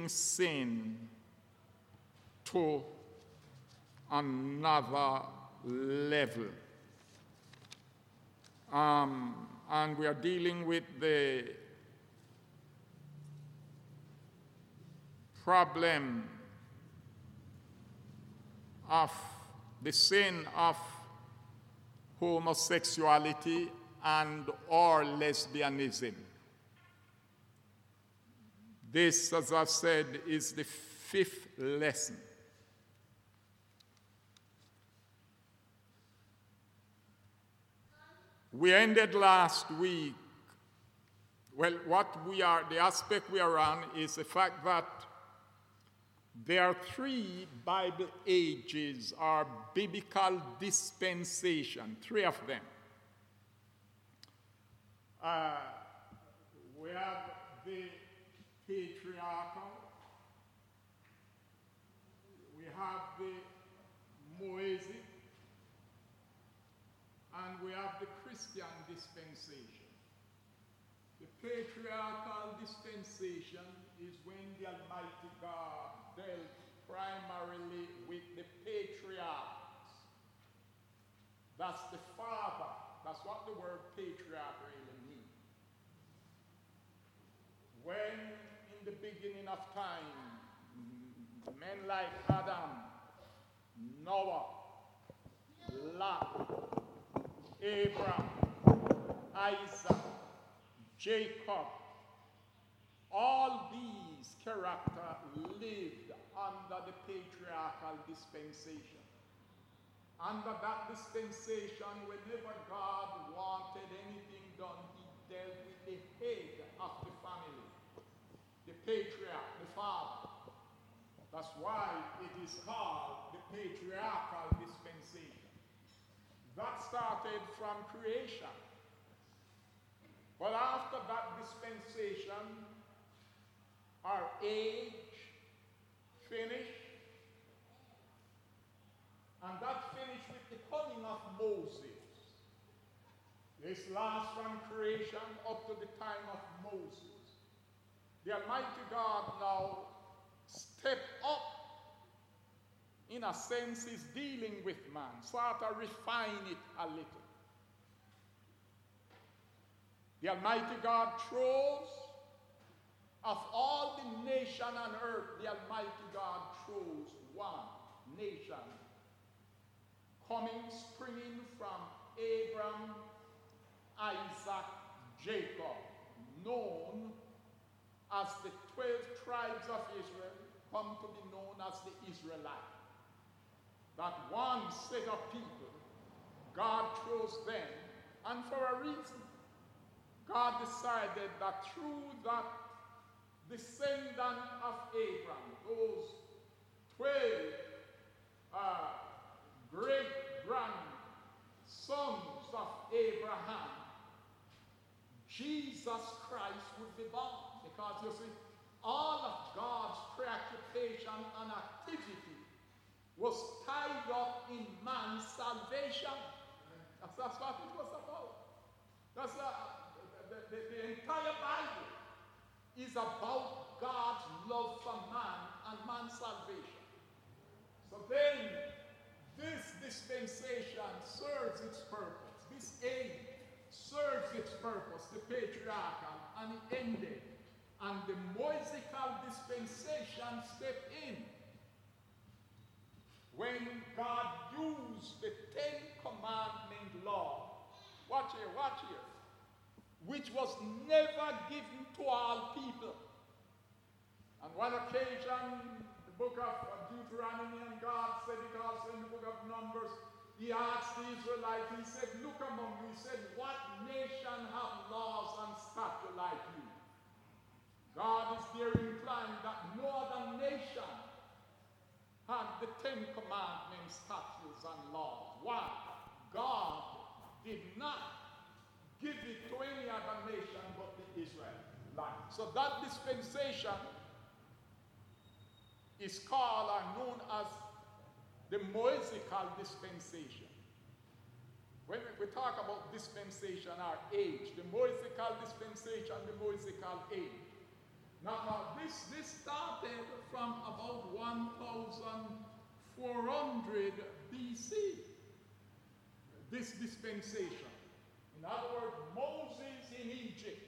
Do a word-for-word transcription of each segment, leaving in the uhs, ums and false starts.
taking sin to another level. Um, and we are dealing with the problem of the sin of homosexuality and or lesbianism. This, as I've said, is the fifth lesson. We ended last week, well, what we are, the aspect we are on is the fact that there are three Bible ages or biblical dispensation, three of them. Uh, we have the patriarchal, we have the Mosaic, and we have the Christian dispensation. The patriarchal dispensation is when the Almighty God dealt primarily with the patriarchs. That's the father. That's what the word patriarch really means. When in the beginning of time, men like Adam, Noah, Lot, Abraham, Isaac, Jacob, all these characters lived under the patriarchal dispensation. Under that dispensation, whenever God wanted anything done, he dealt with the head of the family, the patriarch, the father. That's why it is called the patriarchal dispensation. That started from creation. But after that dispensation, our age finished, and that finished with the coming of Moses. This lasts from creation up to the time of Moses. The Almighty God now stepped up. In a sense, is dealing with man, sort of refine it a little. The Almighty God chose, of all the nation on earth, the Almighty God chose one nation, coming, springing from Abraham, Isaac, Jacob, known as the twelve tribes of Israel, come to be known as the Israelites. That one set of people, God chose them, and for a reason. God decided that through that descendant of Abraham, those twelve uh, great-grandsons of Abraham, Jesus Christ would be born. Because you see, all of God's preoccupation and activity was tied up in man's salvation. That's, that's what it was about. That's a, the, the, the entire Bible is about God's love for man and man's salvation. So then, this dispensation serves its purpose. This age serves its purpose, the patriarchal, and it ended. And the Mosaical dispensation stepped in. When God used the Ten Commandment law, watch here, watch here, which was never given to all people. On one occasion, the book of Deuteronomy, and God said it also in the book of Numbers, he asked the Israelites, he said, look among you, he said, what nation have laws and statutes like you? God is there implying that no other nation had the Ten Commandments, statutes, and laws. Why? God did not give it to any other nation but the Israelites. So that dispensation is called or known as the Mosaical dispensation. When we talk about dispensation or age, the Mosaical dispensation, the Mosaical age. Now, now this, this started from about one thousand four hundred B C. This dispensation. In other words, Moses in Egypt,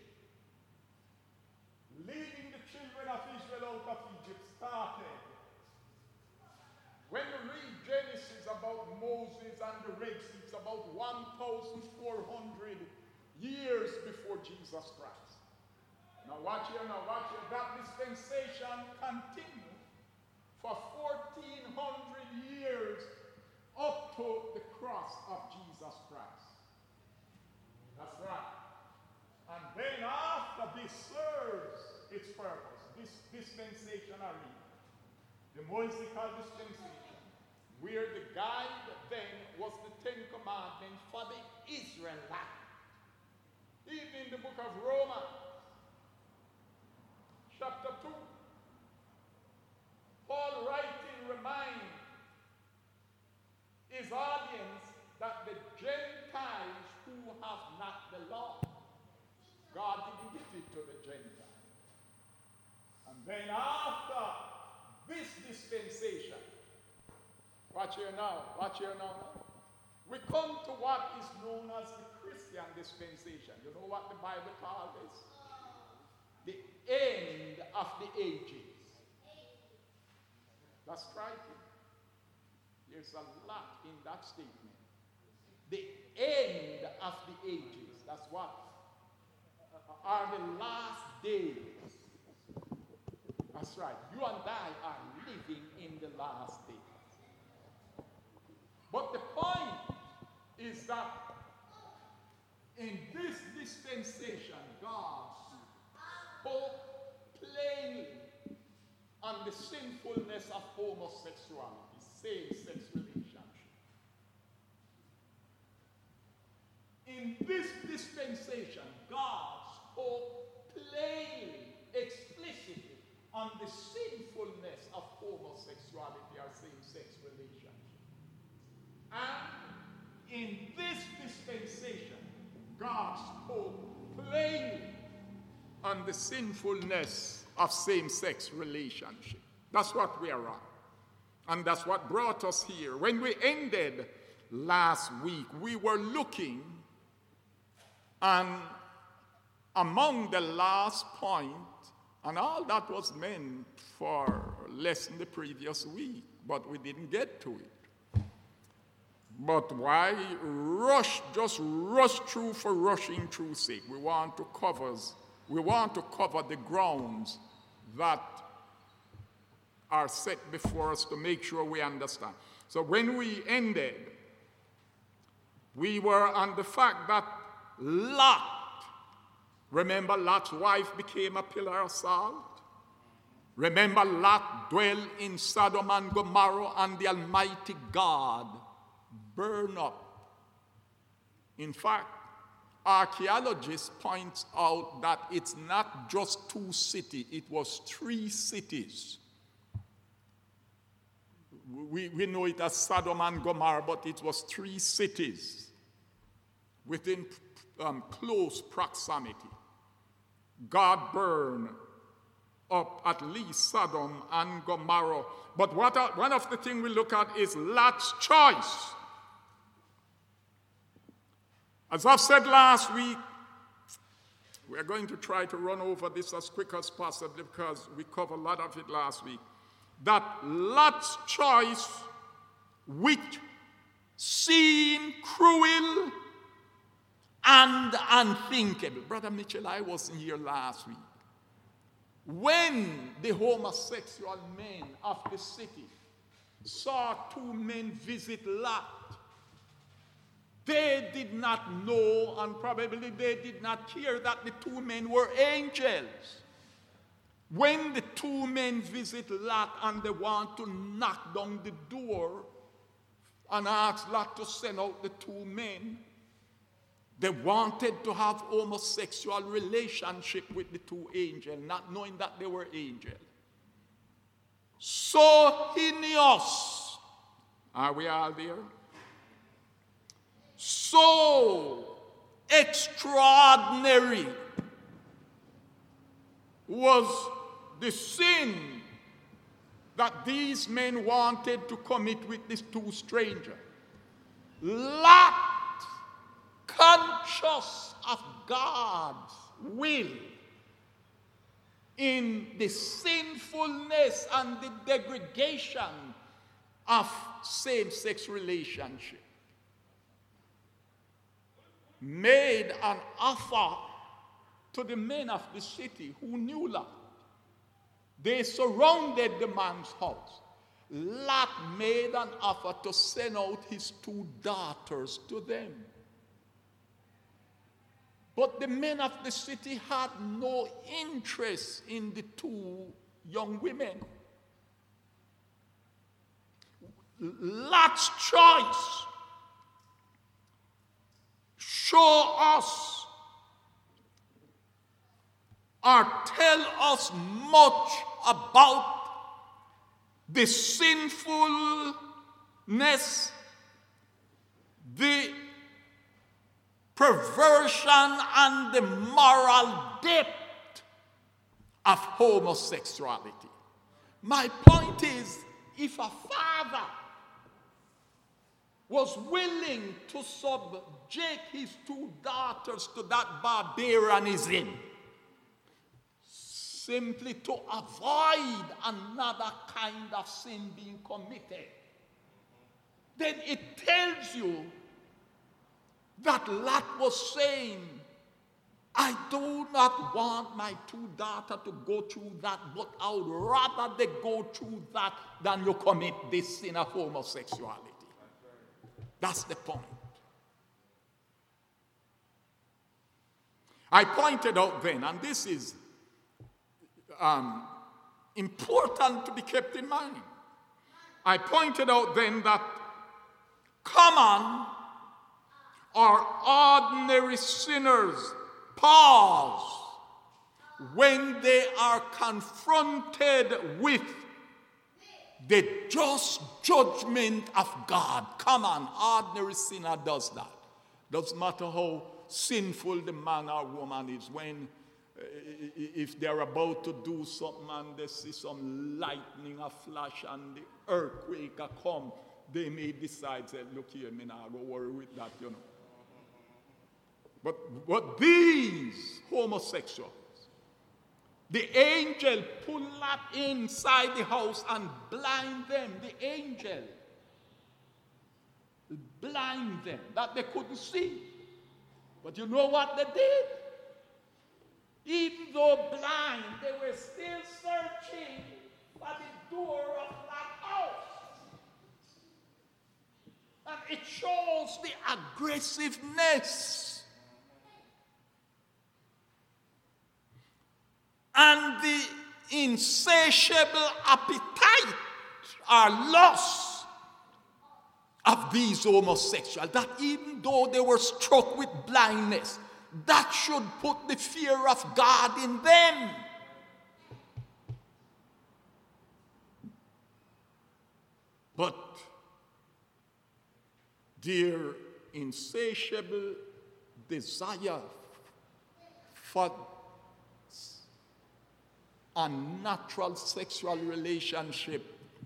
leading the children of Israel out of Egypt, started. When you read Genesis about Moses and the Red Sea, it's about one thousand four hundred years before Jesus Christ. Now watch here, now watch here. That dispensation continued for fourteen hundred years up to the cross of Jesus Christ. That's right. And then after this serves its purpose, this dispensationary, the Mosaical dispensation, where the guide then was the Ten Commandments for the Israelites. Even in the book of Romans, chapter two, Paul writing reminds his audience that the Gentiles who have not the law, God didn't give it to the Gentiles. And then after this dispensation, watch here now, watch here now, we come to what is known as the Christian dispensation. You know what the Bible calls this? The end of the ages. That's striking. There's a lot in that statement. The end of the ages. That's what are the last days. That's right. You and I are living in the last days. But the point is that in this dispensation, God spoke plainly on the sinfulness of homosexuality, same-sex relationship. In this dispensation, God spoke plainly, explicitly on the sinfulness of homosexuality or same-sex relationship. And in this dispensation, God spoke plainly on the sinfulness of same-sex relationship. That's what we are on. And that's what brought us here. When we ended last week, we were looking, and among the last point, and all that was meant for lesson the previous week, but we didn't get to it. But why rush, just rush through for rushing through sake? We want to cover, we want to cover the grounds that are set before us to make sure we understand. So when we ended, we were on the fact that Lot, remember Lot's wife became a pillar of salt? Remember Lot dwelled in Sodom and Gomorrah, and the Almighty God burned up. In fact, archaeologists point out that it's not just two cities, it was three cities. We, we know it as Sodom and Gomorrah, but it was three cities within um, close proximity. God burned up at least Sodom and Gomorrah. But what are, one of the things we look at is Lot's choice. As I've said last week, we're going to try to run over this as quick as possible because we covered a lot of it last week. That Lot's choice, which seemed cruel and unthinkable. Brother Mitchell, I wasn't here last week. When the homosexual men of the city saw two men visit Lot, they did not know, and probably they did not care, that the two men were angels. When the two men visit Lot and they want to knock down the door and ask Lot to send out the two men, they wanted to have homosexual relationship with the two angels, not knowing that they were angels. So heinous. Are we all there? So extraordinary was the sin that these men wanted to commit with these two strangers. Lot, conscious of God's will in the sinfulness and the degradation of same-sex relationship, made an offer to the men of the city who knew Lot. They surrounded the man's house. Lot made an offer to send out his two daughters to them. But the men of the city had no interest in the two young women. Lot's choice show us or tell us much about the sinfulness, the perversion, and the moral depth of homosexuality. My point is, if a father was willing to subject his two daughters to that barbarianism, simply to avoid another kind of sin being committed, then it tells you that Lot was saying, I do not want my two daughters to go through that, but I would rather they go through that than you commit this sin of homosexuality. That's the point. I pointed out then, and this is um, important to be kept in mind. I pointed out then that common or ordinary sinners pause when they are confronted with the just judgment of God. Come on, ordinary sinner does that. Doesn't matter how sinful the man or woman is. When, uh, if they're about to do something and they see some lightning, a flash, and the earthquake a come, they may decide, say, look here, me not go worry with that, you know. But, but these homosexuals, the angel pull up inside the house and blind them. The angel blind them that they couldn't see. But you know what they did? Even though blind, they were still searching for the door of that house. And it shows the aggressiveness and the insatiable appetite or lust of these homosexuals, that even though they were struck with blindness, that should put the fear of God in them. But their insatiable desire for unnatural sexual relationship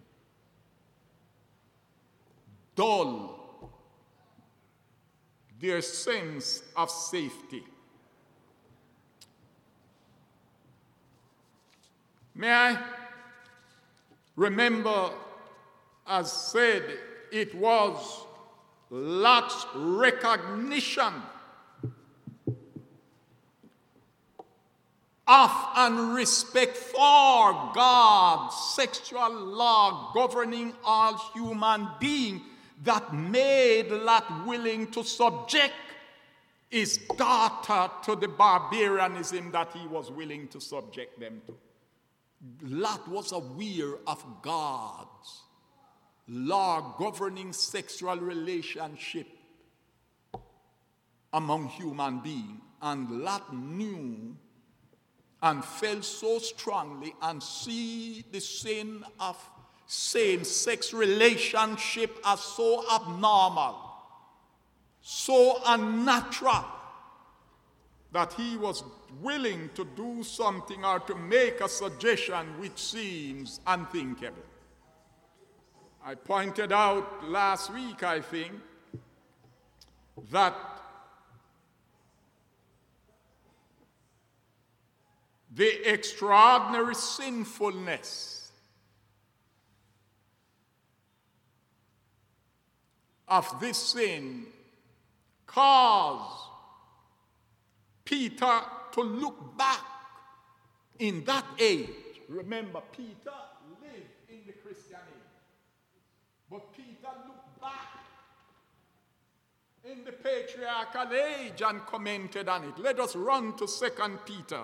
dull their sense of safety. May I remember, as said, it was Lot's recognition of and respect for God's sexual law governing all human beings that made Lot willing to subject his daughter to the barbarianism that he was willing to subject them to. Lot was aware of God's law governing sexual relationship among human beings, and Lot knew and felt so strongly and see the sin of same-sex relationship as so abnormal, so unnatural, that he was willing to do something or to make a suggestion which seems unthinkable. I pointed out last week, I think, that the extraordinary sinfulness of this sin caused Peter to look back in that age. Remember, Peter lived in the Christian age, but Peter looked back in the patriarchal age and commented on it. Let us run to Second Peter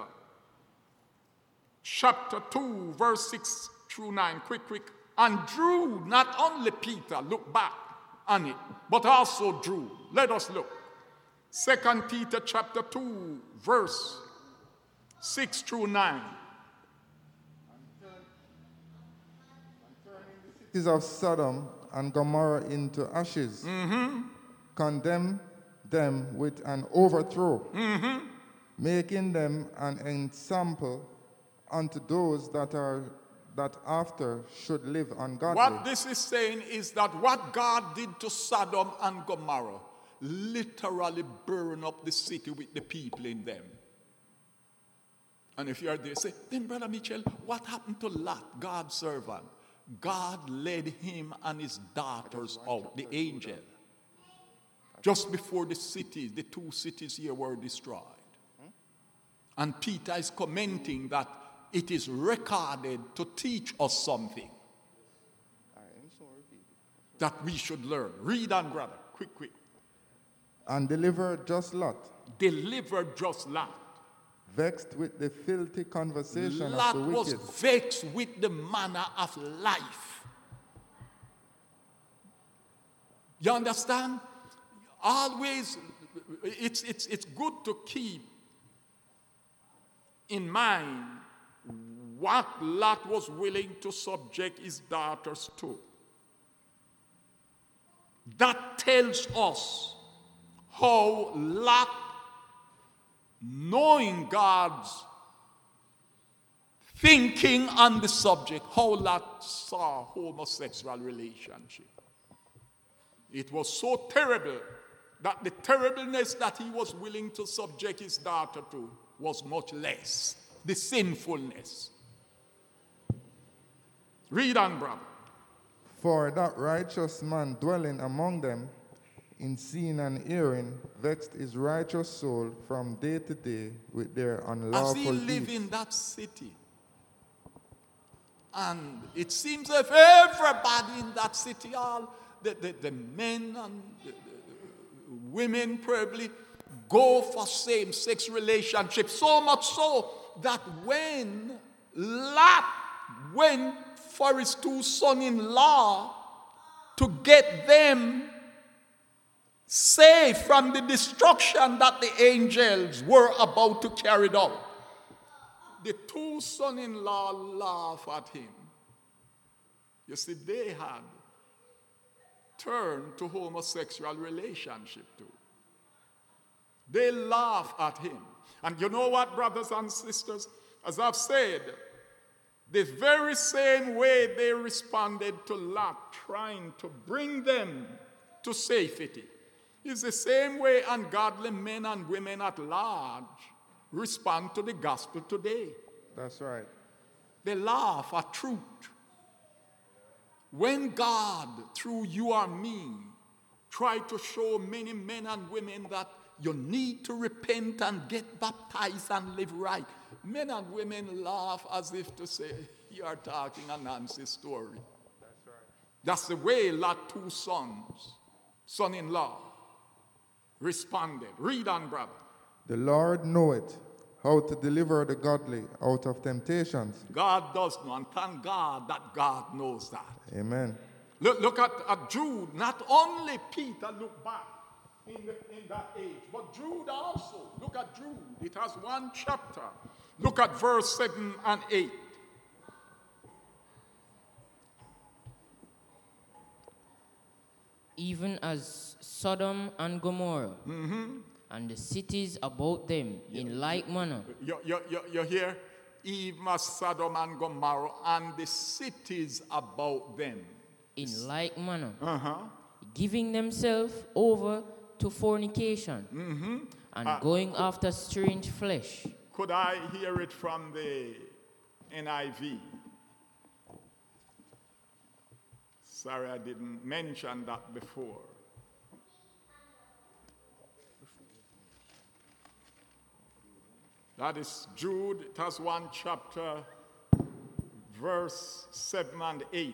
chapter two, verse six through nine. Quick, quick. And Drew, not only Peter, looked back on it, but also Drew. Let us look. Second Peter chapter two, verse six through nine. Cities of Sodom and Gomorrah into ashes, Mm-hmm. condemn them with an overthrow, Mm-hmm. making them an ensample unto those that are that after should live ungodly. What this is saying is that what God did to Sodom and Gomorrah literally burned up the city with the people in them. And if you are there, say, then Brother Mitchell, what happened to Lot, God's servant? God led him and his daughters out, the angel, just before the cities, the two cities here were destroyed. And Peter is commenting that it is recorded to teach us something that we should learn. Read on, brother. Quick, quick. And deliver just Lot, Deliver just Lot. vexed with the filthy conversation Lot of the was wicked. vexed with the manner of life. You understand? Always, it's, it's, it's good to keep in mind what Lot was willing to subject his daughters to. That tells us how Lot, knowing God's thinking on the subject, how Lot saw homosexual relationship. It was so terrible that the terribleness that he was willing to subject his daughter to was much less. The sinfulness. Read on, brother. For that righteous man dwelling among them, in seeing and hearing, vexed his righteous soul from day to day with their unlawful As he lived deeds. in that city, and it seems if everybody in that city, all the, the, the men and the, the women probably go for same-sex relationships, so much so that when Lot went for his two sons-in-law to get them saved from the destruction that the angels were about to carry out, the two sons-in-law laughed at him. You see, they had turned to homosexual relationship too. They laughed at him. And you know what, brothers and sisters? As I've said, the very same way they responded to Lot, trying to bring them to safety, is the same way ungodly men and women at large respond to the gospel today. That's right. They laugh at truth. When God, through you or me, tried to show many men and women that you need to repent and get baptized and live right, men and women laugh as if to say, you are talking a nonsense story. That's right. That's the way Lot's two sons, son-in-law, responded. Read on, brother. The Lord knoweth how to deliver the godly out of temptations. God does know, and thank God that God knows that. Amen. Look, look at, at Jude. Not only Peter looked back in, the, in that age, but Jude also. Look at Jude. It has one chapter. Look at verse seven and eight. Even as Sodom and Gomorrah Mm-hmm. and the cities about them in like manner, You, you, you, you hear? Even as Sodom and Gomorrah and the cities about them. in like manner, Uh-huh. giving themselves over to fornication Mm-hmm. and Uh, going after strange flesh. Could I hear it from the N I V? Sorry, I didn't mention that before. That is Jude. It has one chapter, verse seven and eight.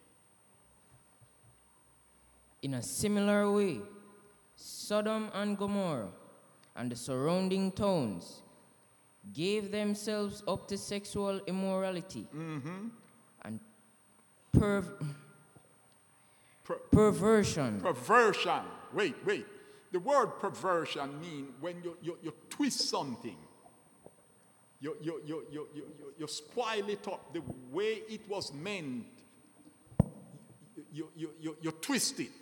In a similar way, Sodom and Gomorrah and the surrounding towns gave themselves up to sexual immorality and perv- Per- perversion. perversion. Wait, wait. The word perversion means when you, you, you twist something, you, you, you, you, you, you, you spoil it up the way it was meant, you, you, you, you twist it.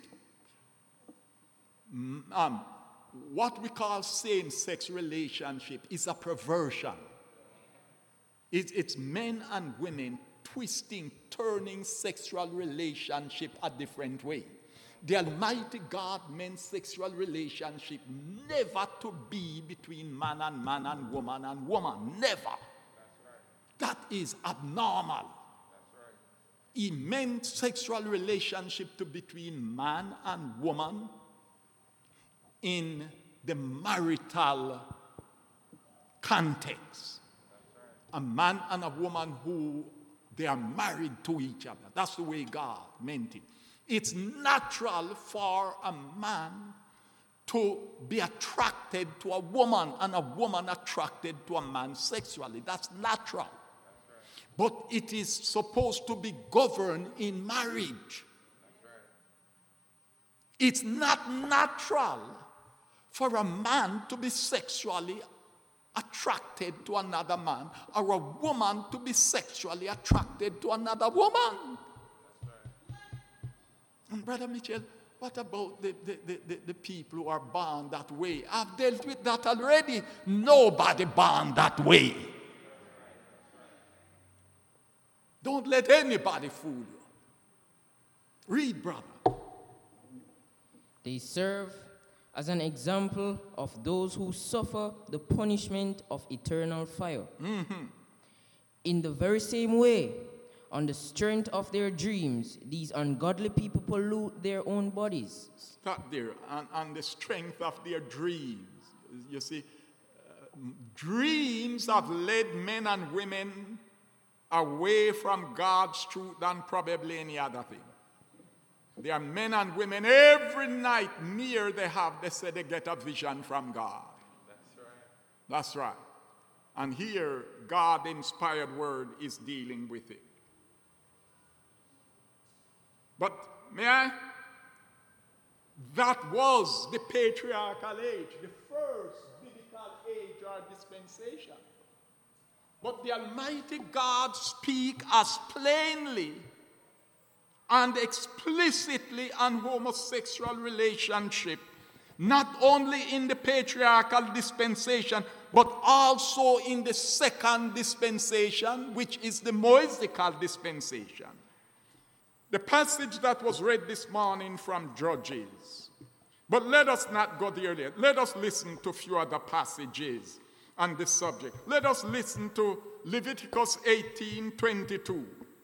Mm, Um, what we call same-sex relationship is a perversion. It, it's men and women twisting, turning sexual relationship a different way. The Almighty God meant sexual relationship never to be between man and man and woman and woman. Never. That is abnormal. He meant sexual relationship to between man and woman in the marital context. A man and a woman who they are married to each other. That's the way God meant it. It's natural for a man to be attracted to a woman and a woman attracted to a man sexually. That's natural. But it is supposed to be governed in marriage. It's not natural for a man to be sexually attracted to another man or a woman to be sexually attracted to another woman. And Brother Mitchell, what about the, the, the, the, the people who are born that way? I've dealt with that already. Nobody born that way. Don't let anybody fool you. Read, brother. They serve as an example of those who suffer the punishment of eternal fire. Mm-hmm. In the very same way, on the strength of their dreams, these ungodly people pollute their own bodies. Stop there. On, on the strength of their dreams. You see, uh, dreams have led men and women away from God's truth than probably any other thing. There are men and women every night near they have, they say they get a vision from God. That's right. That's right. And here, God-inspired word is dealing with it. But, may I? That was the patriarchal age, the first biblical age or dispensation. But the Almighty God speaks as plainly and explicitly on homosexual relationship, not only in the patriarchal dispensation, but also in the second dispensation, which is the Mosaical dispensation. The passage that was read this morning from Judges. But let us not go there yet. Let us listen to a few other passages on this subject. Let us listen to Leviticus eighteen twenty-two.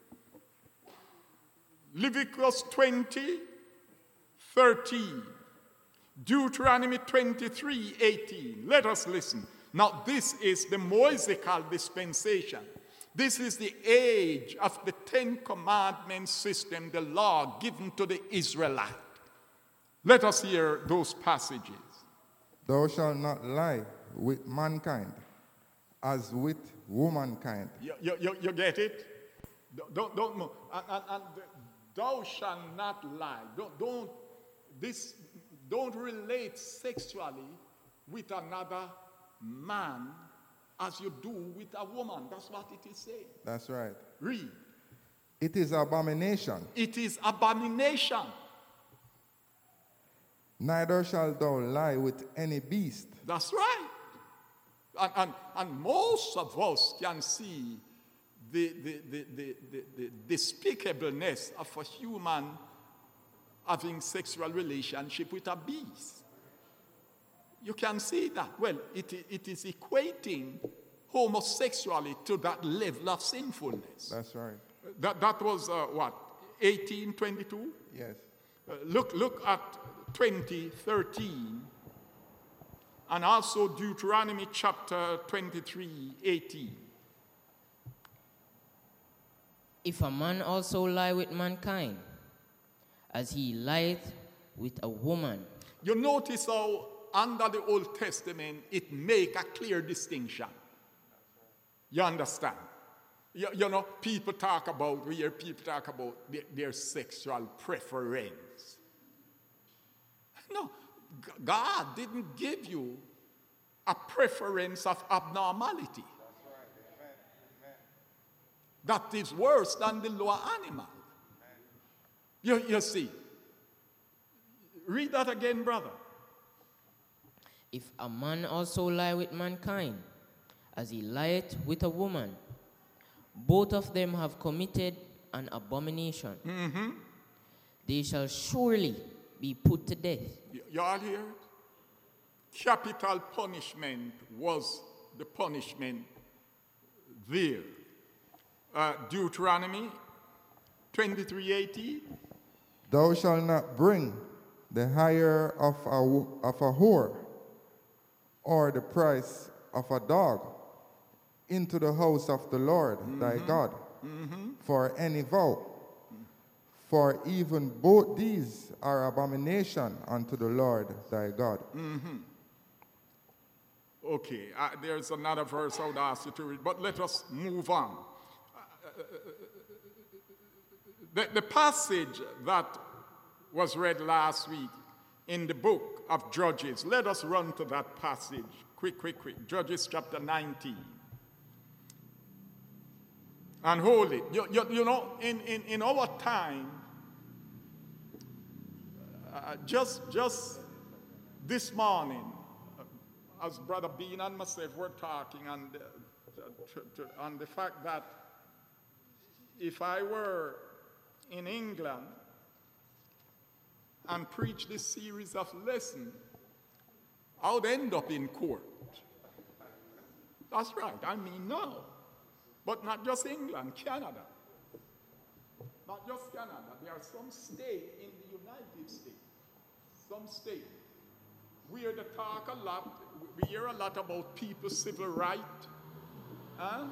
Leviticus twenty thirteen. Deuteronomy twenty-three eighteen. Let us listen. Now, this is the Mosaical dispensation. This is the age of the Ten Commandments system, the law given to the Israelite. Let us hear those passages. Thou shalt not lie with mankind as with womankind. You, you, you, you get it? Don't, don't move. And, and, and thou shalt not lie. Don't, don't, this, don't relate sexually with another man as you do with a woman. That's what it is saying. That's right. Read. It is abomination. It is abomination. Neither shalt thou lie with any beast. That's right. And, and, and most of us can see the, the, the, the, the, the despicableness of a human having sexual relationship with a beast. You can see that. Well, it, it is equating homosexuality to that level of sinfulness. That's right. That, that was uh, what, eighteen twenty-two? Yes. Uh, look, look at twenty thirteen, and also Deuteronomy chapter twenty-three eighteen. If a man also lie with mankind, as he lieth with a woman. You notice how under the Old Testament it make a clear distinction. You understand? You, you know, people talk about, we hear people talk about their, their sexual preference. No, G- God didn't give you a preference of abnormality. That is worse than the lower animal. You, you see. Read that again, brother. If a man also lie with mankind, as he lieth with a woman, both of them have committed an abomination. Mm-hmm. They shall surely be put to death. Y- you all hear it? Capital punishment was the punishment there. Uh, Deuteronomy twenty-three eighteen. Thou shalt not bring the hire of a, wo- of a whore or the price of a dog into the house of the Lord thy God for any vow. For even both these are abomination unto the Lord thy God. Okay, uh, there's another verse I would ask you to read, but let us move on. Uh, the, the passage that was read last week in the book of Judges, let us run to that passage. Quick, quick, quick. Judges chapter nineteen. And hold it. You, you, you know, in, in, in our time, uh, just, just this morning, uh, as Brother Bean and myself were talking on the, to, to, on the fact that if I were in England and preach this series of lessons, I would end up in court. That's right, I mean no. But not just England, Canada. Not just Canada. There are some states in the United States, some states, where they talk a lot, we hear a lot about people's civil rights. Huh?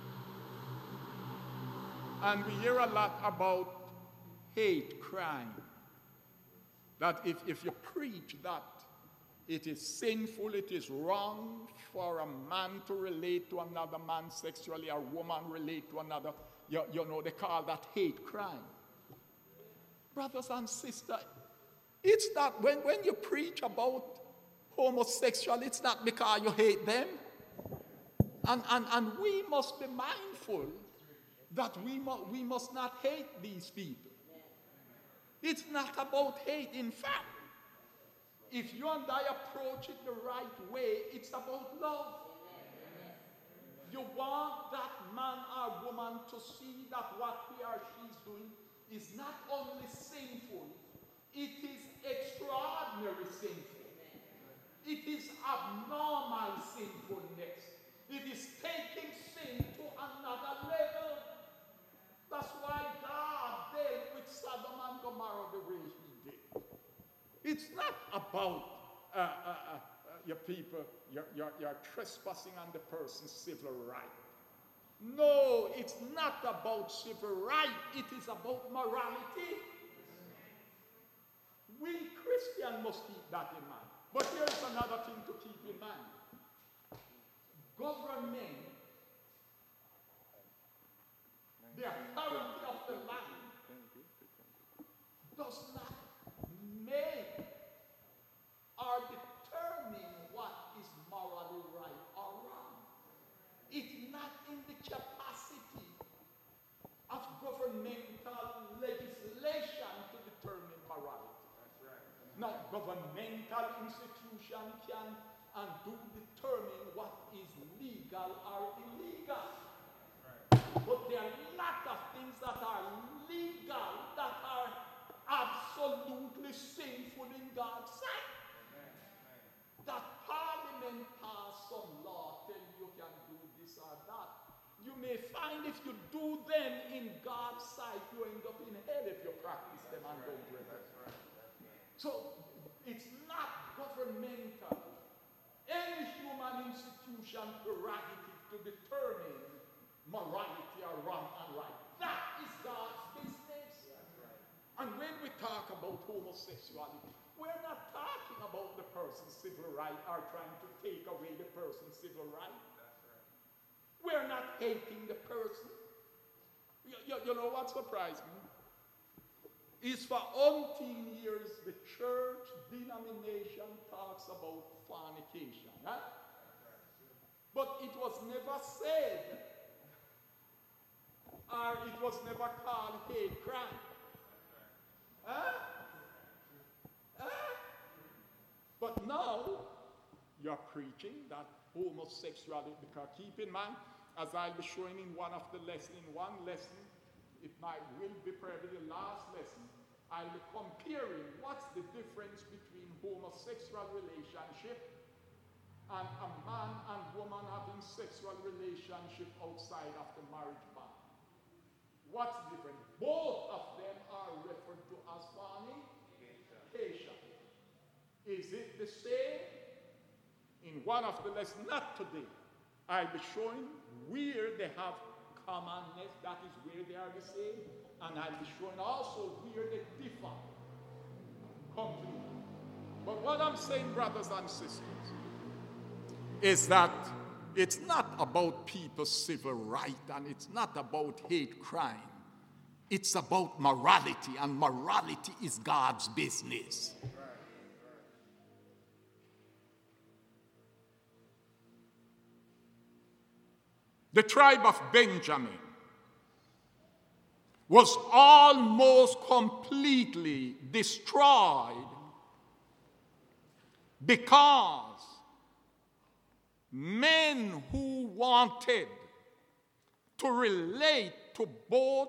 And we hear a lot about hate crime. That if, if you preach that, it is sinful, it is wrong for a man to relate to another man sexually, or a woman relate to another. You, you know, they call that hate crime. Brothers and sisters, it's not, when, when you preach about homosexual, it's not because you hate them. And, and, and we must be mindful that we, mu- we must not hate these people. It's not about hate. In fact, if you and I approach it the right way, it's about love. You want that man or woman to see that what he or she is doing is not only sinful, it is extraordinary sinful. It is abnormal sinfulness. It is taking sin to another level. That's why God dealt with Sodom and Gomorrah the way he did. It's not about uh, uh, uh, your people, you're, you're, you're trespassing on the person's civil right. No, it's not about civil right. It is about morality. We Christians must keep that in mind. But here's another thing to keep in mind. Government, the authority of the land, does not make or determine what is morally right or wrong. It's not in the capacity of governmental legislation to determine morality. That's right. Now, governmental institution can and do determine what is legal or illegal. Right. But the some law telling you can do this or that. You may find if you do them in God's sight, you end up in hell if you practice them and don't repent. So it's not governmental, any human institution prerogative to determine morality or wrong and right. That is God's business. And when we talk about homosexuality, we're not talking about the person's civil right or trying to take away the person's civil right. We're not hating the person. You, you, you know what surprised me? Is for umpteen years the church denomination talks about fornication. Huh? But it was never said, or it was never called hate crime. Huh? Huh? But now you're preaching that homosexuality, because keep in mind, as I'll be showing in one of the lessons, in one lesson, it might will be probably the last lesson, I'll be comparing what's the difference between homosexual relationship and a man and woman having sexual relationship outside of the marriage bond. What's the difference? Both of them are referred to as fornication. Is it the same? In one of the lessons, not today, I'll be showing where they have commonness, that is where they are the same, and I'll be showing also where they differ completely. But what I'm saying, brothers and sisters, is that it's not about people's civil right and it's not about hate crime. It's about morality, and morality is God's business. The tribe of Benjamin was almost completely destroyed because men who wanted to relate to both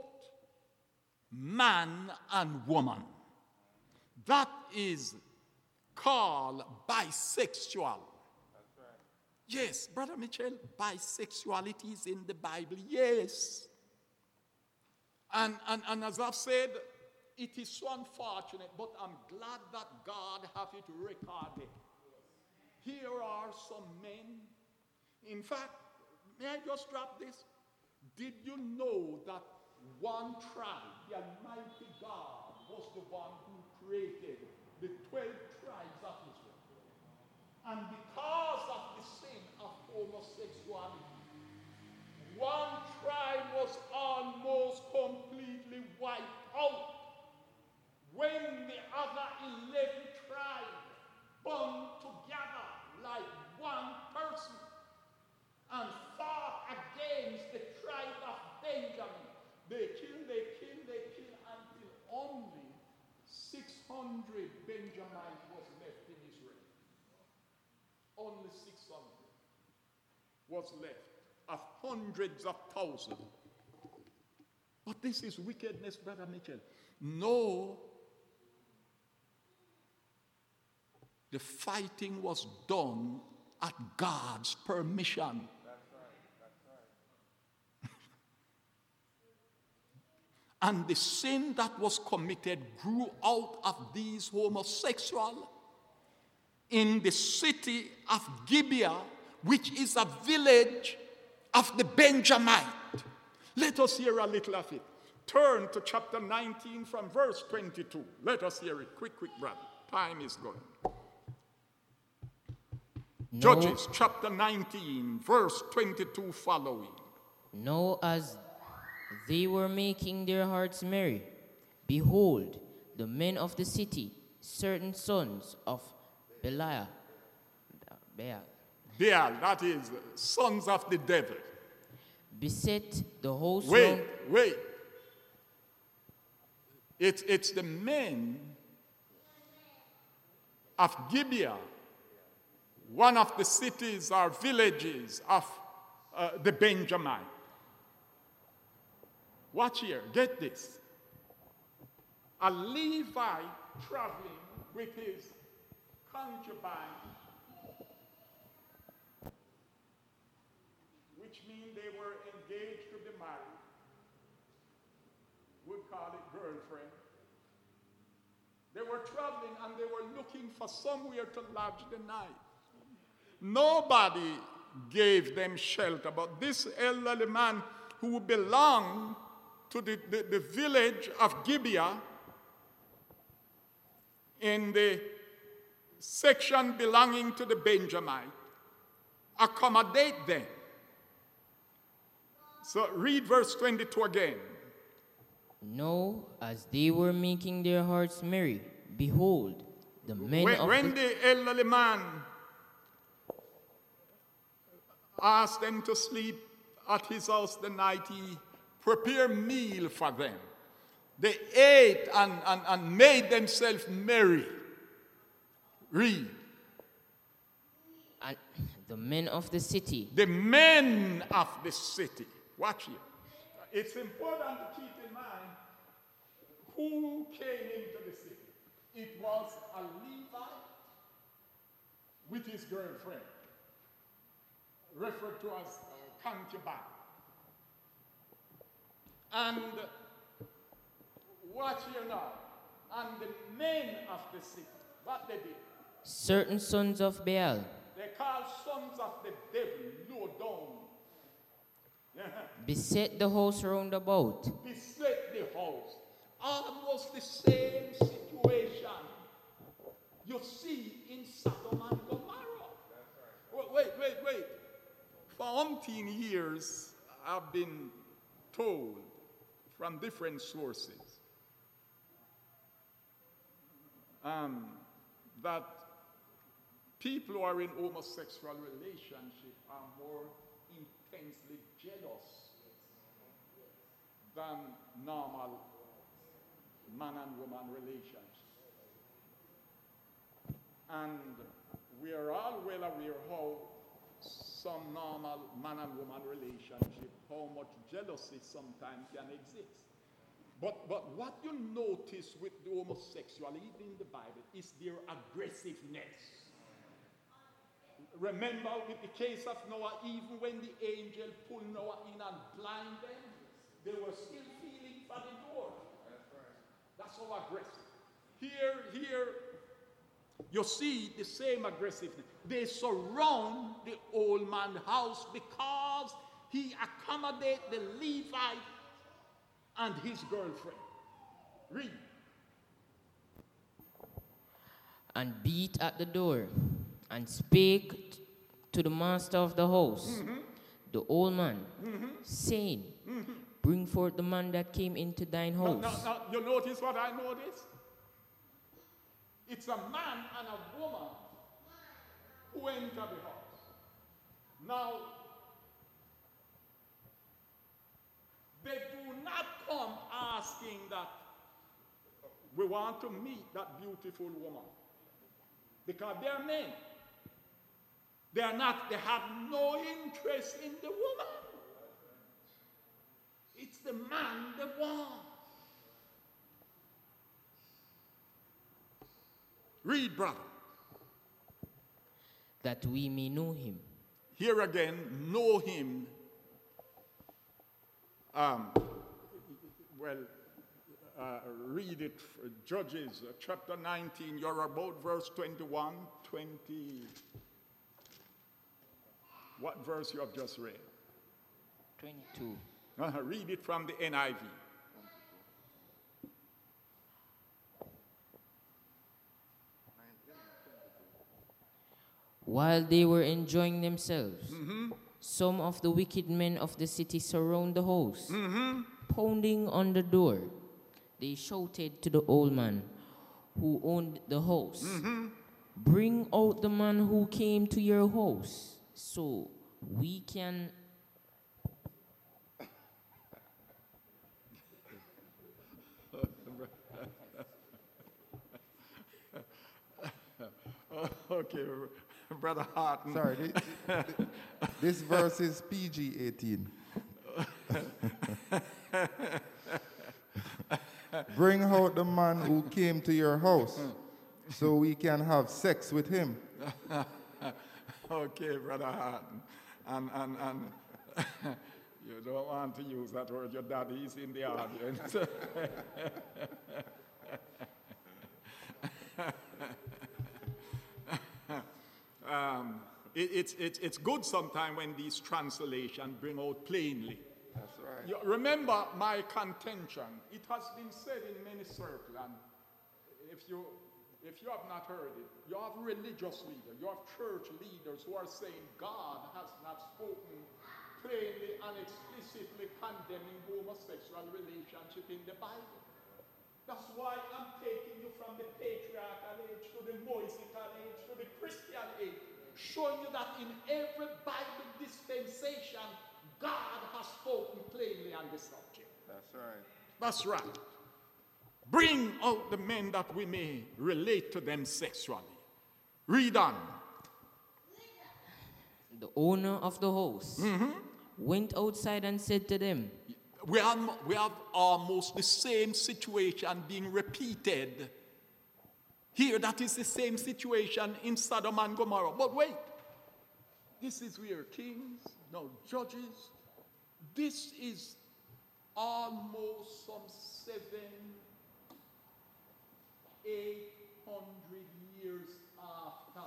man and woman, that is called bisexual. Yes, Brother Mitchell, bisexuality is in the Bible, yes. And, and, and as I've said, it is so unfortunate, but I'm glad that God have it recorded. Here are some men. In fact, may I just drop this? Did you know that one tribe, the Almighty God, was the one who created the twelve tribes of Israel? And because of the sin of homosexuality, one tribe was almost completely wiped out when the other eleven tribes bound together like one person and fought against the tribe of Benjamin. They killed, they killed, they killed until only six hundred Benjamites was left in Israel. Only six hundred was left of hundreds of thousands. But this is wickedness, Brother Mitchell. No, the fighting was done at God's permission. That's right. That's right. And the sin that was committed grew out of these homosexuals in the city of Gibeah, which is a village of the Benjamite. Let us hear a little of it. Turn to chapter nineteen from verse twenty-two. Let us hear it. Quick, quick, brother. Time is going. No, Judges chapter nineteen, verse twenty-two following. no, as they were making their hearts merry, behold, the men of the city, certain sons of Belial, Baal, Baal, that is, sons of the devil. beset the host Wait, round. wait. It's, it's the men of Gibeah, one of the cities or villages of uh, the Benjamite. Watch here, get this. A Levite traveling with his concubine they were engaged to be married, would call it girlfriend. They were traveling and they were looking for somewhere to lodge the night. Nobody gave them shelter, but this elderly man who belonged to the, the, the village of Gibeah in the section belonging to the Benjamite, accommodate them. So read verse twenty-two again. No, as they were making their hearts merry, behold, the men when, of when the... the elderly man asked them to sleep at his house the night, he prepared meal for them. They ate and, and, and made themselves merry. Read. And the men of the city. The men of the city. Watch here. It's important to keep in mind who came into the city. It was a Levite with his girlfriend, referred to as uh, concubine. And watch here now. And the men of the city, what they did? Certain sons of Baal. They called sons of the devil, low down. Yeah. Beset the house round about. Beset the house. Almost the same situation you see in Sodom and Gomorrah. Right. Wait, wait, wait. For umpteen years, I've been told from different sources um, that people who are in homosexual relationship are more intensely jealous than normal man and woman relationship. And we are all well aware how some normal man and woman relationship, how much jealousy sometimes can exist. But, but what you notice with the homosexual, even in the Bible, is their aggressiveness. Remember with the case of Noah, even when the angel pulled Noah in and blinded them, they were still feeling for the door. That's right. That's how aggressive. Here, here, you see the same aggressiveness. They surround the old man's house because he accommodates the Levite and his girlfriend. Read. And beat at the door, and spake t- to the master of the house, mm-hmm. the old man, mm-hmm. saying, mm-hmm. bring forth the man that came into thine house. Now, now, now, you notice what I notice? It's a man and a woman who enter the house. Now, they do not come asking that we want to meet that beautiful woman. Because they are men. They are not, they have no interest in the woman. It's the man they want. Read, brother. That we may know him. Here again, know him. Um, well, uh, read it, Judges uh, chapter nineteen, you're about verse twenty-one, twenty. What verse you have just read? twenty-two. Uh-huh, read it from the N I V. While they were enjoying themselves, Mm-hmm. some of the wicked men of the city surround the house, Mm-hmm. pounding on the door. They shouted to the old man who owned the house, Mm-hmm. bring out the man who came to your house, so we can... Okay, Brother Harton. Sorry, this, this verse is P G eighteen. Bring out the man who came to your house so we can have sex with him. Okay, Brother Harton. And, and, and You don't want to use that word. Your daddy is in the audience. um, it, it's, it, it's good sometimes when these translations bring out plainly. That's right. You remember my contention. It has been said in many circles, and if you, if you have not heard it, you have religious leaders, you have church leaders who are saying God has not spoken plainly and explicitly condemning homosexual relationship in the Bible. That's why I'm taking you from the patriarchal age to the Mosaical age to the Christian age, showing you that in every Bible dispensation, God has spoken plainly on the subject. That's right. That's right. Bring out the men that we may relate to them sexually. Read on. The owner of the house Mm-hmm. went outside and said to them, We have, we have almost the same situation being repeated here. That is the same situation in Sodom and Gomorrah. But wait, this is where kings, no judges, this is almost some seven, eight hundred years after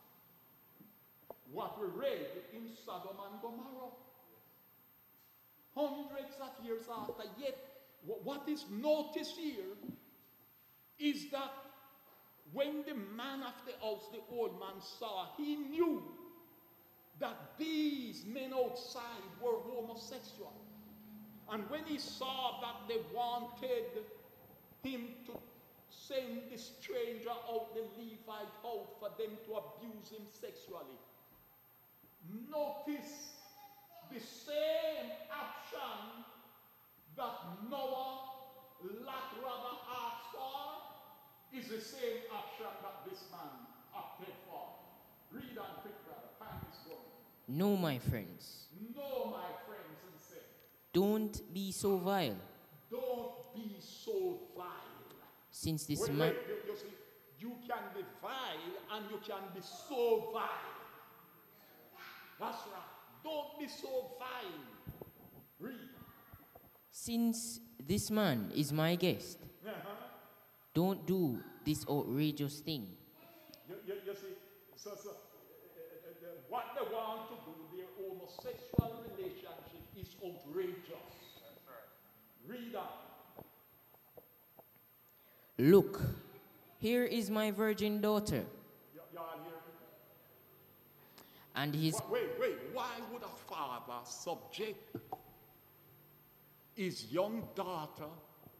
what we read in Sodom and Gomorrah. Hundreds of years after, yet what is noticed here is that when the man of the house, the old man, saw, he knew that these men outside were homosexual. And when he saw that they wanted him to send the stranger out, the Levite out, for them to abuse him sexually, notice the same action that Noah, Lot rather asked for, is the same action that this man opted for. Read on quick, brother. Time is going. No, my friends, No, my friends, he said, don't be so vile, don't be so vile. since this Wait, man... wait, you, you see, you can be vile and you can be so vile. That's right. Don't be so vile. Read. Since this man is my guest, Uh-huh. don't do this outrageous thing. You, you, you see, so, so uh, uh, uh, what they want to do, their homosexual relationship is outrageous. That's right. Read on. Look, here is my virgin daughter, You, you all hear me? and his... Wha- Wait, wait. Why would a father subject his young daughter,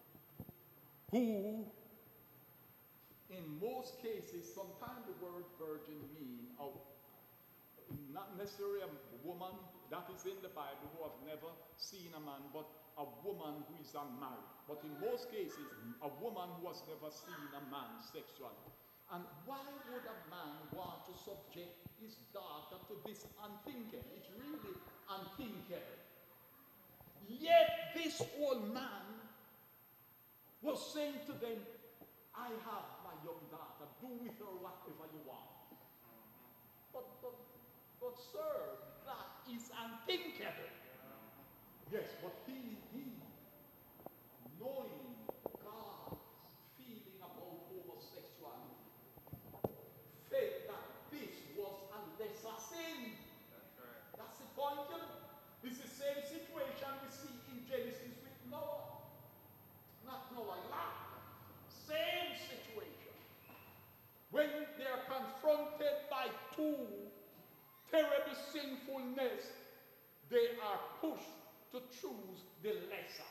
who, in most cases, sometimes the word virgin means a, not necessarily a woman that is in the Bible who has never seen a man, but a woman who is unmarried. But in most cases, a woman who has never seen a man sexually. And why would a man want to subject his daughter to this unthinkable? It's really unthinkable. Yet this old man was saying to them, I have my young daughter, do with her whatever you want. But, but, but sir, that is unthinkable. Yes, but he, he, knowing God's feeling about homosexuality, felt that this was a lesser sin. That's right. That's the point, you know. It's the same situation we see in Genesis with Noah. Not Noah, Lot. Same situation. When they are confronted by two terrible sinfulness, they are pushed to choose the lesser.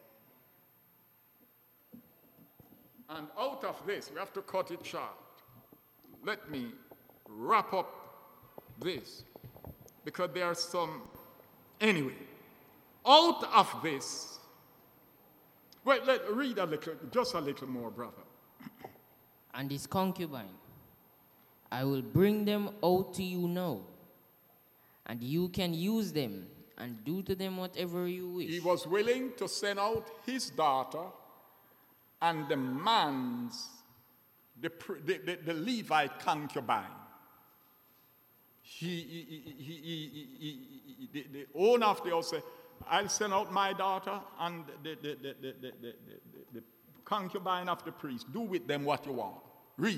And out of this, we have to cut it short. Let me wrap up this, because there are some, anyway, out of this, wait, let read a little, just a little more, brother. and his concubine. I will bring them out to you now, and you can use them and do to them whatever you wish. He was willing to send out his daughter and the man's, the, pr- the, the, the Levite concubine. He, he, he, he, he, he, he- the, the owner of the house said, I'll send out my daughter and the, the, the, the, the, the, the, the concubine of the priest. Do with them what you want. Read.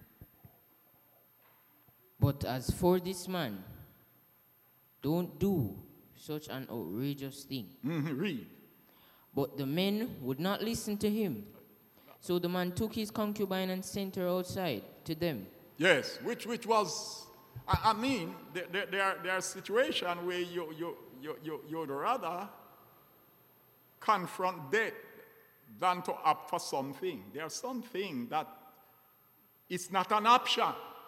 But as for this man, don't do such an outrageous thing. Mm-hmm. Read. But the men would not listen to him. So the man took his concubine and sent her outside to them. Yes, which which was, I, I mean, there, there, there, are, there are situations where you, you, you, you, you'd rather confront death than to opt for something. There's something that it's not an option.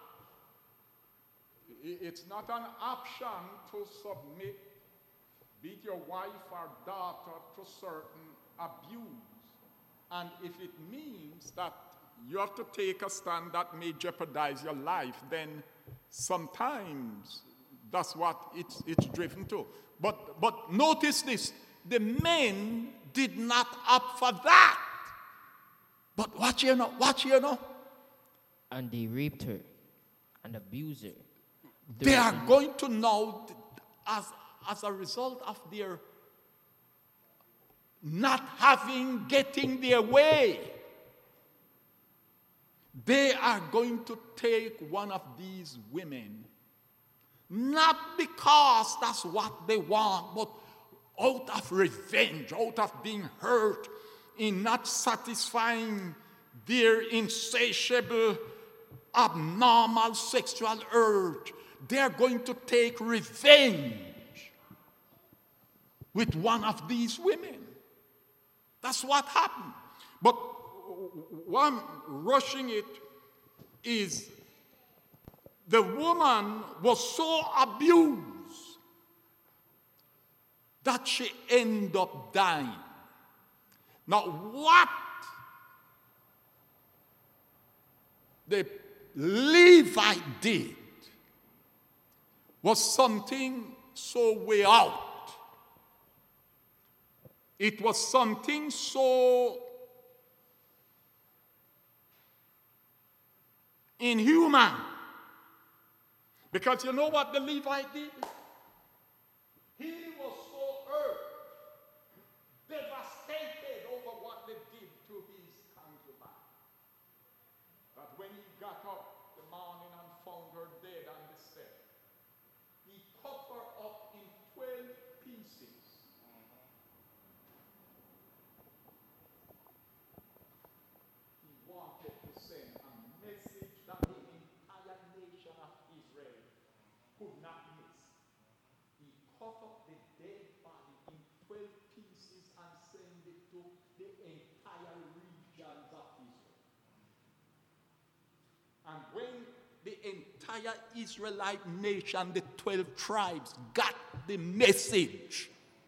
It's not an option to submit, be it your wife or daughter, to certain abuse. And if it means that you have to take a stand that may jeopardize your life, then sometimes that's what it's, it's driven to. But, but notice this, the men did not opt for that. But watch here now, watch here now. And they raped her and abused her. They are going to know, as, as a result of their not having, getting their way, they are going to take one of these women, not because that's what they want, but out of revenge, out of being hurt in not satisfying their insatiable, abnormal sexual urge. They're going to take revenge with one of these women. That's what happened. But one rushing it is the woman was so abused that she ended up dying. Now, what the Levite did was something so way out. It was something so inhuman. Because you know what the Levite did? He was so hurt, devastated over what they did to his concubine, that when he got up the morning and found her dead on the step, he cut her up in twelve pieces. He wanted to send a message that the entire nation of Israel could not miss. He cut up the dead body in twelve pieces and sent it to the entire regions of Israel. And when the entire Israelite nation, the twelve tribes, got the message,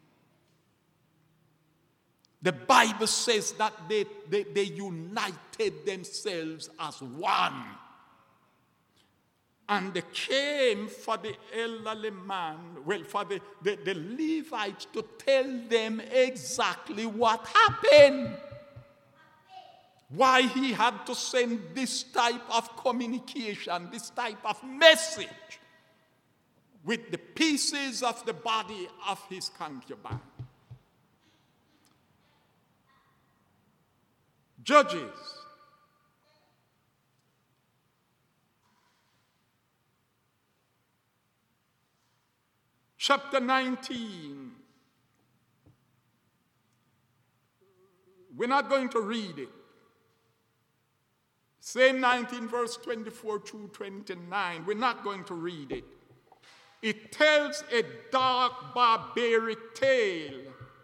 the Bible says that they, they, they united themselves as one. And they came for the elderly man, well, for the, the, the Levites to tell them exactly what happened. Why he had to send this type of communication, this type of message with the pieces of the body of his concubine. Judges chapter nineteen. We're not going to read it. Same nineteen, verse twenty-four through twenty-nine. We're not going to read it. It tells a dark, barbaric tale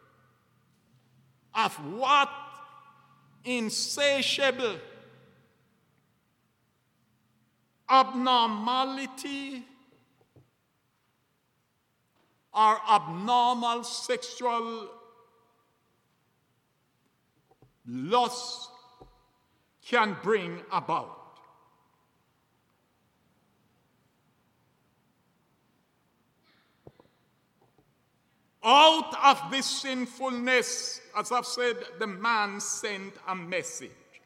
of what insatiable abnormality or abnormal sexual lust can bring about. Out of this sinfulness, as I've said, the man sent a message.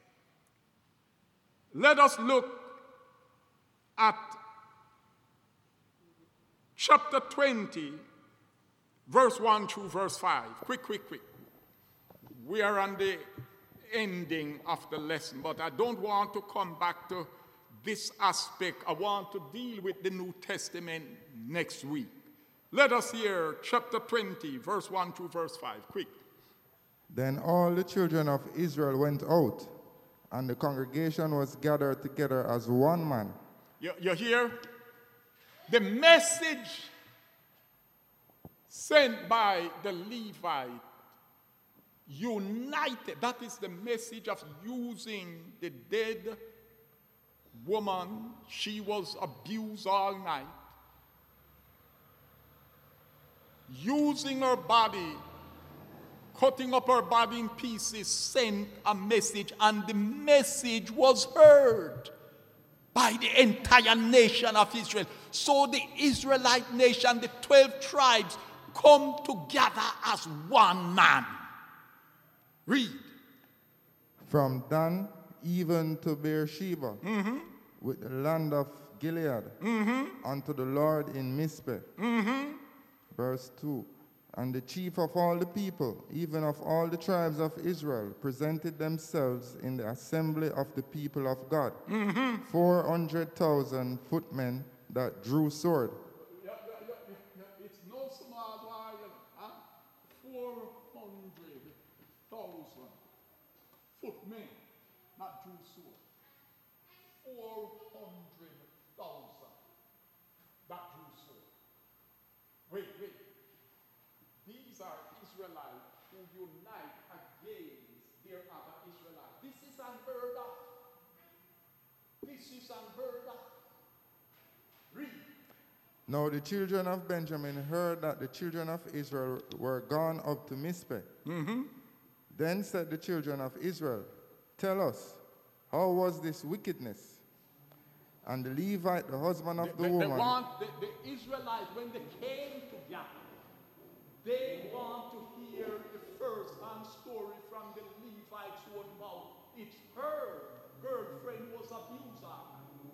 Let us look at chapter twenty, verse one through verse five. Quick, quick, quick. We are on the ending of the lesson, but I don't want to come back to this aspect. I want to deal with the New Testament next week. Let us hear chapter twenty, verse one through verse five. Quick. Then all the children of Israel went out, and the congregation was gathered together as one man. You, you hear? The message sent by the Levite united. That is the message of using the dead woman. She was abused all night. Using her body, cutting up her body in pieces, sent a message, and the message was heard by the entire nation of Israel. So the Israelite nation, the twelve tribes, come together as one man. Read. From Dan even to Beersheba, mm-hmm. with the land of Gilead, mm-hmm. unto the Lord in Mizpeh. Mm-hmm. Verse two. And the chief of all the people, even of all the tribes of Israel, presented themselves in the assembly of the people of God. Mm-hmm. Four hundred thousand footmen that drew sword. Yeah, yeah, yeah, yeah. It's no small lion. Huh? Four hundred thousand footmen that drew sword. Four hundred thousand that drew sword. Wait, wait. These are Israelites who unite against their other Israelites. This is unheard of. This is unheard of. Read. Now the children of Benjamin heard that the children of Israel were gone up to Mizpeh. Mm-hmm. Then said the children of Israel, Tell us, how was this wickedness? And the Levite, the husband of the, the, the woman... Want, the, the Israelites, when they came together, they want to hear the first-hand story from the Levite's own mouth. It's her girlfriend was abused her.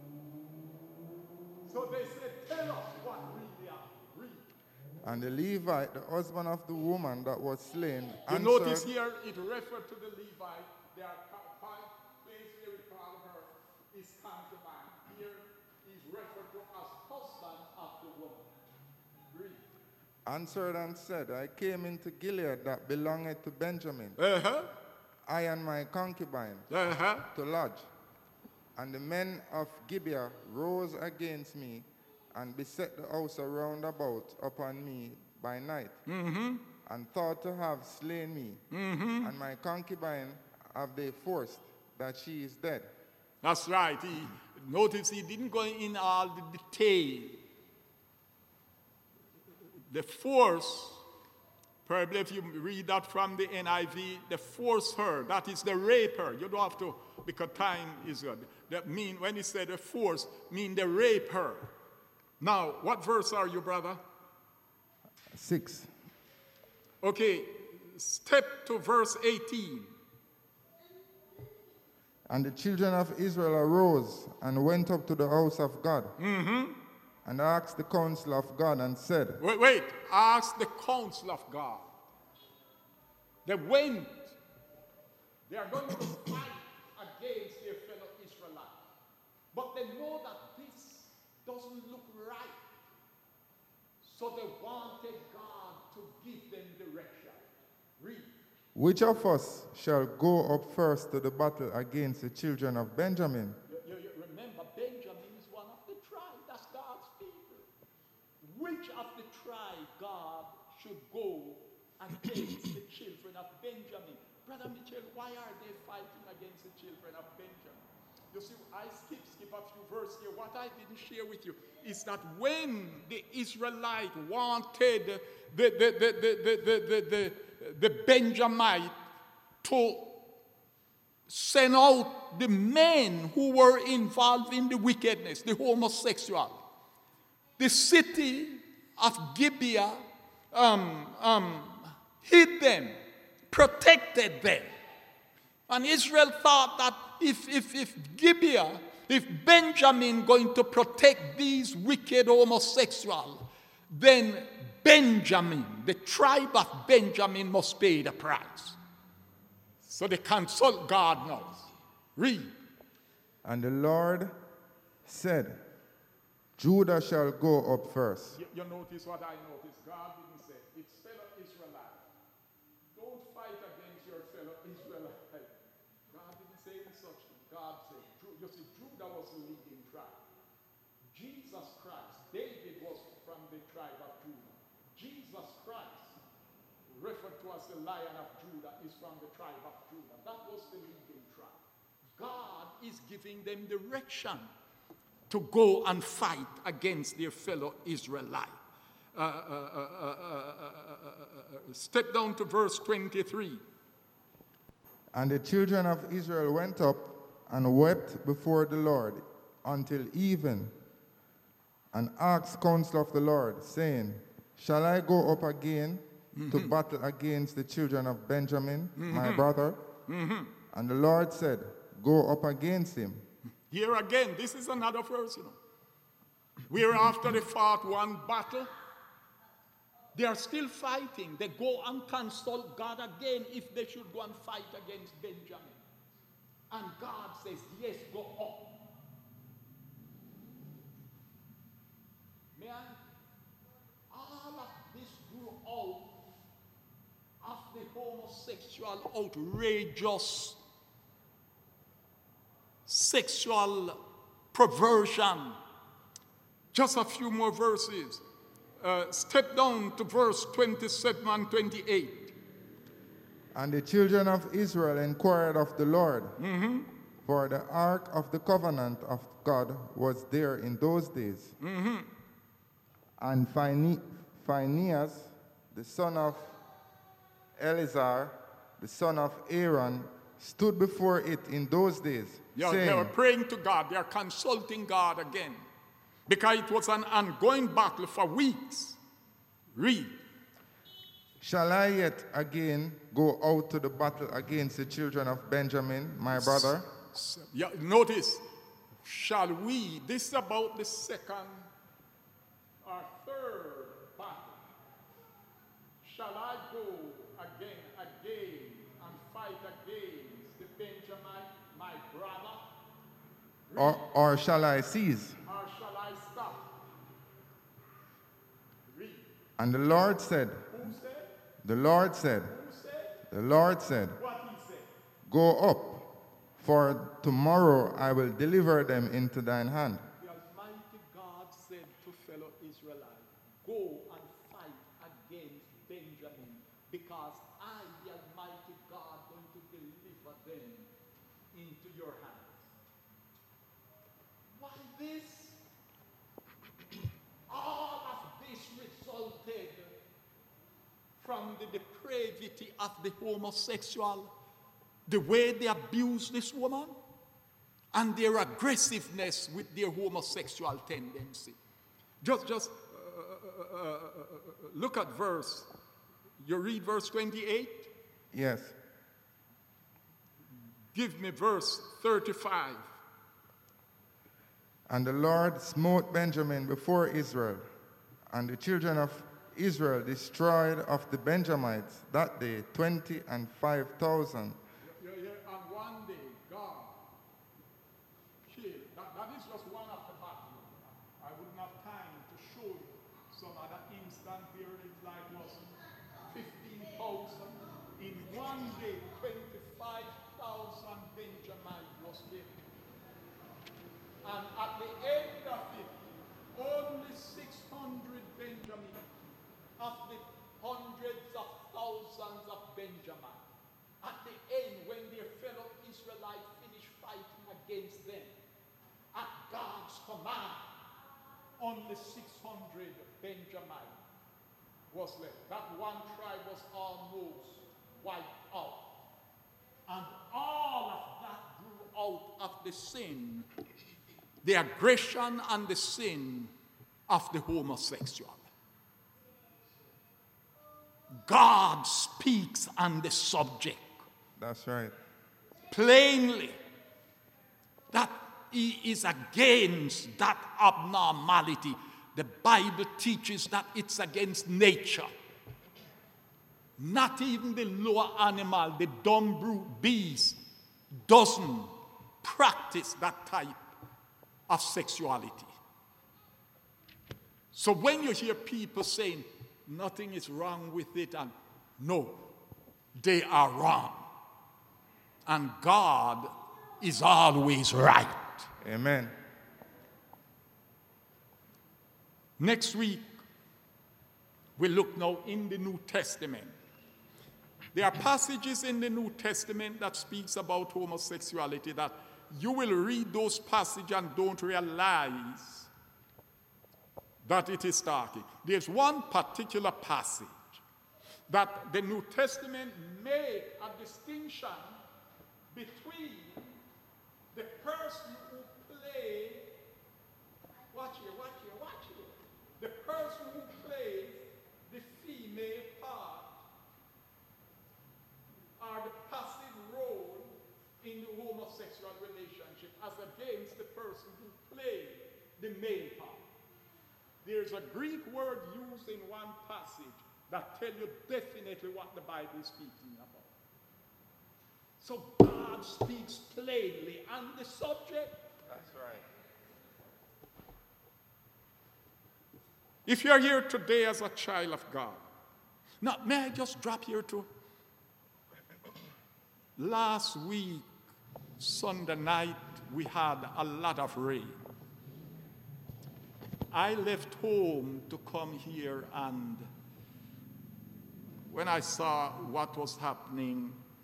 So they said, tell us what really happened. Read. And the Levite, the husband of the woman that was slain, You answered, notice here, it referred to the Levite. There are place where we call her is concubine. Here is referred to as husband of the woman. Read. answered and said, I came into Gilead that belongeth to Benjamin, Uh-huh. I and my concubine, Uh-huh. to lodge. And the men of Gibeah rose against me and beset the house around about upon me by night, Mm-hmm. and thought to have slain me. Mm-hmm. And my concubine have they forced, that she is dead. That's right. He, notice he didn't go in all the detail. The force, probably if you read that from the N I V, the force her, that is the raper. You don't have to, because time is good. That mean, when he said the force, mean the raper. Now, what verse are you, brother? Six. Okay, step to verse eighteen. And the children of Israel arose and went up to the house of God, Mm-hmm. and asked the counsel of God and said, Wait, wait, ask the counsel of God. They went. They are going to fight against their fellow Israelites. But they know that this doesn't look right. So they wanted God to give them direction. Read. Which of us shall go up first to the battle against the children of Benjamin? You, you, you remember, Benjamin is one of the tribes. That's God's people. Which of the tribe God should go against the children of Benjamin? Brother Mitchell, why are they fighting against the children of Benjamin? You see, I skip, skip a few verses here. What I didn't share with you is that when the Israelite wanted the, the, the, the, the, the, the, the, the Benjamite to send out the men who were involved in the wickedness, the homosexual, the city of Gibeah um, um, hid them, protected them. And Israel thought that if, if, if Gibeah, if Benjamin going to protect these wicked homosexuals, then Benjamin, the tribe of Benjamin, must pay the price. So they consult God now. Read. And the Lord said, Judah shall go up first. You, you notice what I noticed? God didn't say, it's fellow Israelite. Don't fight against your fellow Israelite. God didn't say any such thing. God said, you see, Judah was the leading tribe. Jesus Christ, David was from the tribe of Judah. Jesus Christ, referred to as the Lion of Judah, is from the tribe of Judah. That was the leading tribe. God is giving them direction to go and fight against their fellow Israelite. Uh, uh, uh, uh, uh, step down to verse twenty-three. And the children of Israel went up and wept before the Lord until even, and asked counsel of the Lord, saying, Shall I go up again mm-hmm. to battle against the children of Benjamin, mm-hmm. my brother? Mm-hmm. And the Lord said, Go up against him. Here again, this is another verse, you know. We're after they fought one battle. They are still fighting. They go and consult God again if they should go and fight against Benjamin. And God says, yes, go up. Man, all of this grew out of the homosexual, outrageous sexual perversion. Just a few more verses. Uh, step down to verse twenty-seven and twenty-eight. And the children of Israel inquired of the Lord, mm-hmm. for the ark of the covenant of God was there in those days. Mm-hmm. And Phine- Phinehas, the son of Eleazar, the son of Aaron, stood before it in those days, yeah, saying, they were praying to God. They are consulting God again. Because it was an ongoing battle for weeks. Read. Shall I yet again go out to the battle against the children of Benjamin, my brother? S- s- yeah, notice, shall we, this is about the second or third battle. Shall I go again, again, and fight against the Benjamin, my brother? Or, or shall I cease? Or shall I stop? Read. And the Lord said, Who said? The Lord said, Who said? the Lord said, What he said? Go up, for tomorrow I will deliver them into thine hand. The Almighty God said to fellow Israelites, go and fight against Benjamin, because I, the Almighty God, going to deliver them into your hands. Why this? All of this resulted from the depravity of the homosexual, the way they abused this woman, and their aggressiveness with their homosexual tendency. Just, just uh, uh, uh, look at verse. You read verse twenty-eight? Yes. Give me verse thirty-five. And the Lord smote Benjamin before Israel, and the children of Israel destroyed of the Benjamites that day twenty and five thousand. Yeah, yeah, and one day, God killed. That, that is just one of the battles. I wouldn't have time to show you some other instant where it like was fifteen thousand. In one day, twenty-five thousand Benjamites was killed. And at the end of it, only six hundred Benjamites of the hundreds of thousands of Benjamin. At the end, when their fellow Israelites finished fighting against them, at God's command, only six hundred Benjamin was left. That one tribe was almost wiped out. And all of that grew out of the sin, the aggression and the sin of the homosexual. God speaks on the subject. That's right. Plainly, that he is against that abnormality. the Bible teaches that it's against nature. Not even the lower animal, the dumb brute beast, doesn't practice that type of sexuality. So when you hear people saying nothing is wrong with it, and no, they are wrong. And God is always right. Amen. Next week, we look now in the New Testament. There are passages in the New Testament that speaks about homosexuality that you will read those passages and don't realize that it is starting. There's one particular passage that the New Testament made a distinction between the person who played, watch here, watch here, watch here, the person who played the female part or the passive role in the homosexual relationship as against the person who played the male part. There's a Greek word used in one passage that tells you definitely what the Bible is speaking about. So God speaks plainly on the subject. That's right. If you're here today as a child of God, now may I just drop here too? Last week, Sunday night, we had a lot of rain. I left home to come here, and when I saw what was happening